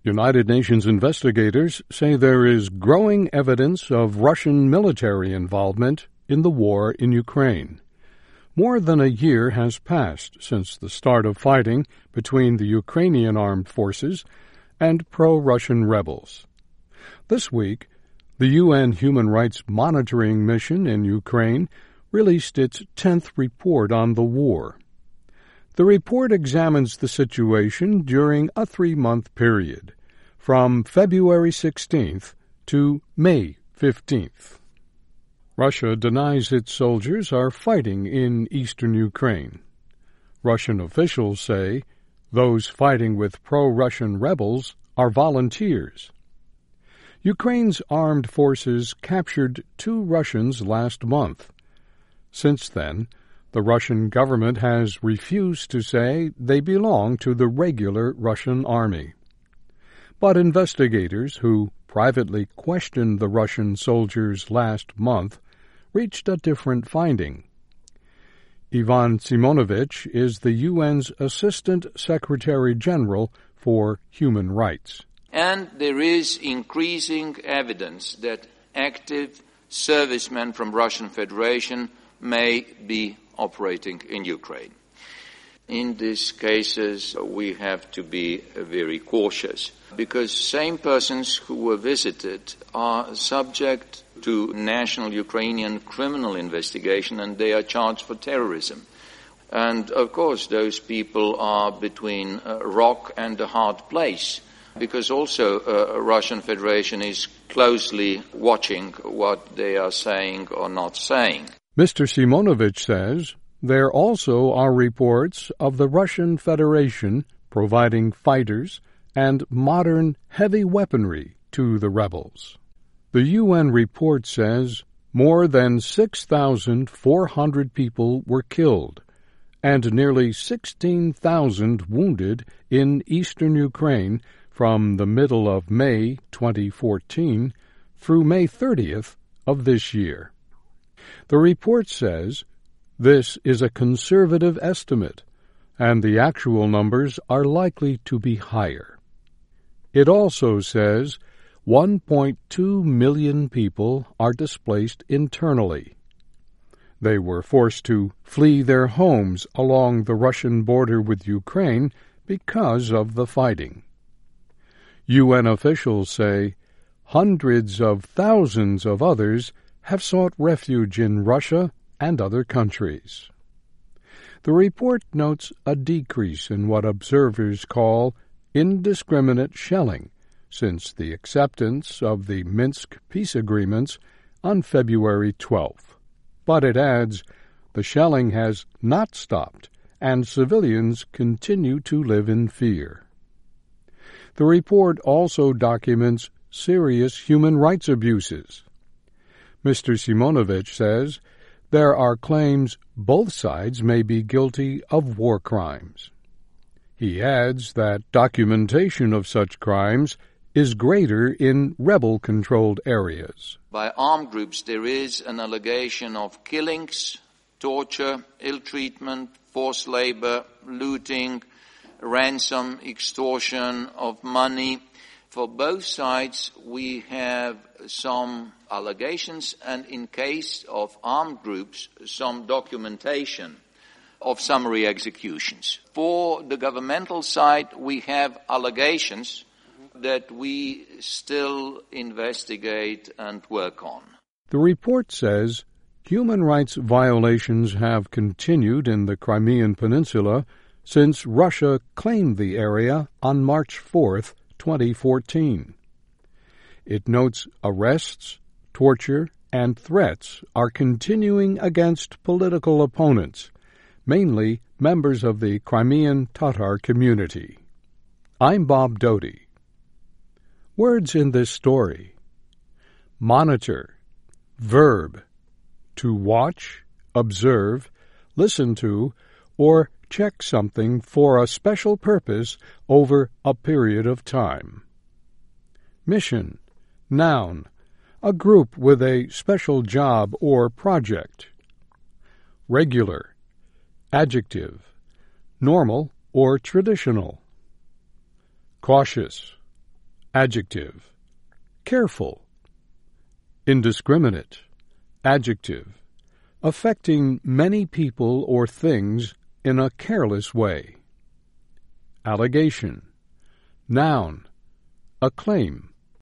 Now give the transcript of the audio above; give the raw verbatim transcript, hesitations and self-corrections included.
United Nations investigators say there is growing evidence of Russian military involvement in the war in Ukraine. More than a year has passed since the start of fighting between the Ukrainian armed forces and pro-Russian rebels. This week, the U N Human Rights Monitoring Mission in Ukraine released its tenth report on the war. The report examines the situation during a three-month period, from February sixteenth to May fifteenth. Russia denies its soldiers are fighting in eastern Ukraine. Russian officials say those fighting with pro-Russian rebels are volunteers. Ukraine's armed forces captured two Russians last month. Since then, the Russian government has refused to say they belong to the regular Russian army. But investigators who privately questioned the Russian soldiers last month reached a different finding. Ivan Simonovich is the U N's Assistant Secretary General for Human Rights. And there is increasing evidence that active servicemen from Russian Federation may be operating in Ukraine. In these cases, we have to be very cautious, because same persons who were visited are subject to national Ukrainian criminal investigation, and they are charged for terrorism. And, of course, those people are between a rock and a hard place, because also uh, Russian Federation is closely watching what they are saying or not saying. Mister Simonovich says there also are reports of the Russian Federation providing fighters and modern heavy weaponry to the rebels. The U N report says more than six thousand four hundred people were killed and nearly sixteen thousand wounded in eastern Ukraine from the middle of May twenty fourteen through May thirtieth of this year. The report says this is a conservative estimate, and the actual numbers are likely to be higher. It also says one point two million people are displaced internally. They were forced to flee their homes along the Russian border with Ukraine because of the fighting. U N officials say hundreds of thousands of others have sought refuge in Russia and other countries. The report notes a decrease in what observers call indiscriminate shelling since the acceptance of the Minsk peace agreements on February twelfth. But it adds the shelling has not stopped and civilians continue to live in fear. The report also documents serious human rights abuses. Mister Simonovich says there are claims both sides may be guilty of war crimes. He adds that documentation of such crimes is greater in rebel-controlled areas. By armed groups, there is an allegation of killings, torture, ill treatment, forced labor, looting, ransom, extortion of money. For both sides, we have some allegations and, in case of armed groups, some documentation of summary executions. For the governmental side, we have allegations that we still investigate and work on. The report says human rights violations have continued in the Crimean Peninsula since Russia claimed the area on March fourth, twenty fourteen. It notes arrests, torture, and threats are continuing against political opponents, mainly members of the Crimean Tatar community. I'm Bob Doty. Words in this story: monitor, verb, to watch, observe, listen to, or check something for a special purpose over a period of time. Mission, noun, a group with a special job or project. Regular, adjective, normal or traditional. Cautious, Adjective. Careful. Indiscriminate. Adjective. Affecting many people or things in a careless way. Allegation. Noun. A claim.